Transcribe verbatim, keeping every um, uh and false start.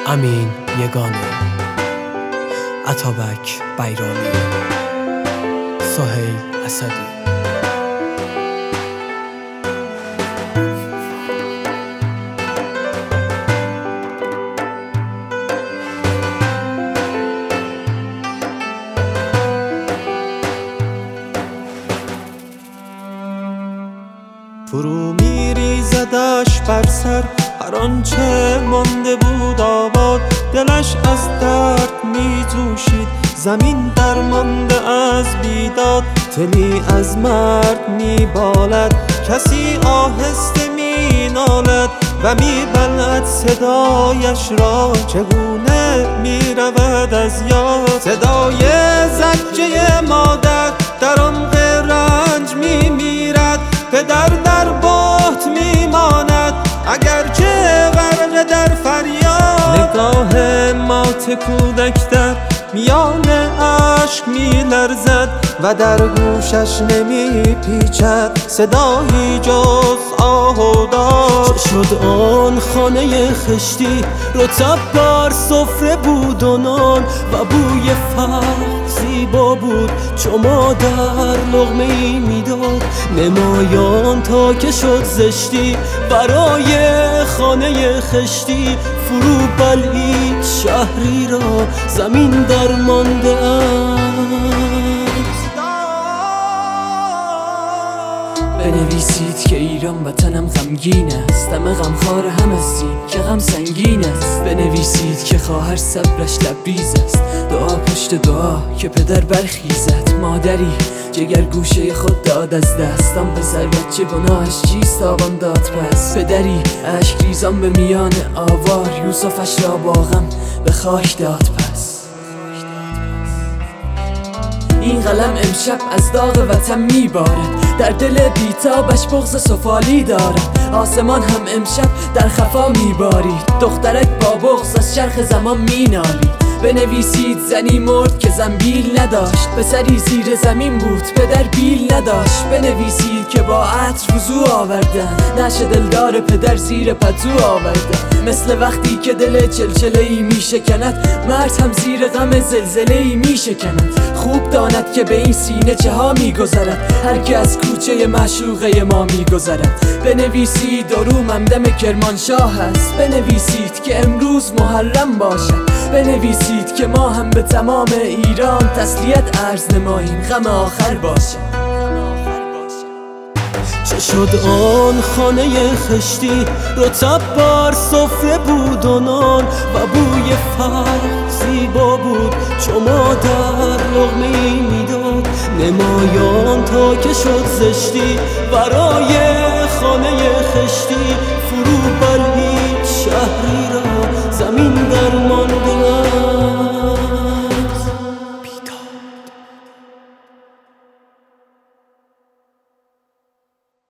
امین یگانه، عطابک بیرامی، سهیل اسدی. فرو میریزدش بر سر هر آنچه مانده بود آباد، دلش از درد میجوشید، زمین درمانده از بیداد. تلی از مرد میبالد، کسی آهسته مینالد و میبلد صدایش را، چگونه میرود از یاد. صدای زجه مادر در عمق رنج میمیرد، پدر در بهت میماند اگرچه غرق در فریاد. نگاه مات کودک در میان اشک میلرزد و در گوشش نمیپیچد صدایی جز آه و داد. چه شد آن خانه خشتی، رطب بر سفره بود و نان و بوی فقر زیبا بود چو مادر لقمه ای میداد. نمایان تا که شد زشتی برای خانه خشتی، فرو بلعید شهری را زمین درمانده است. بنویسید که ایران وطنم غمگین است، همه غمخوار هم هستیم که غم سنگین است. بنویسید که خواهر صبرش لبریز است، دعا پشت دعا که پدر برخیزد. مادری جگر گوشه خود داد از دست، آن پسر بچه گناهش چیست تاوان داد پس. پدری اشک ریزان به میان آوار، یوسفش را با غم به خاک داد پس. این قلم امشب از داغ وطن میبارد، در دل بیتابش بغض سفالی دارد. آسمان هم امشب در خفا میبارید، دخترک با بغض از چرخ زمان مینالید. بنویسید زنی مرد که زنبیل نداشت، پسری زیر زمین بود پدر بیل نداشت. بنویسید که با عطر وضو آوردن، نعش دلدار پدر زیر پتو آوردن. مثل وقتی که دل چلچله‌ای میشکند، مرد هم زیر غم زلزله‌ای میشکند. خوب داند که به این سینه چه ها میگذرد، هر که از کوچه معشوقه ما میگذرد. بنویسید دروم همدم کرمانشاه است، بنویسید که امروز محرم باشد. بنویسید که ما هم به تمام ایران تسلیت عرض نماییم، غم آخر باشد. چه شد آن خانه خشتی، رطب بر سفره بود و نان و بوی فقر زیبا بود چو مادر لقمه ای میداد. نمایان تا که شد زشتی برای خانه خشتی، فرو بلعید شهری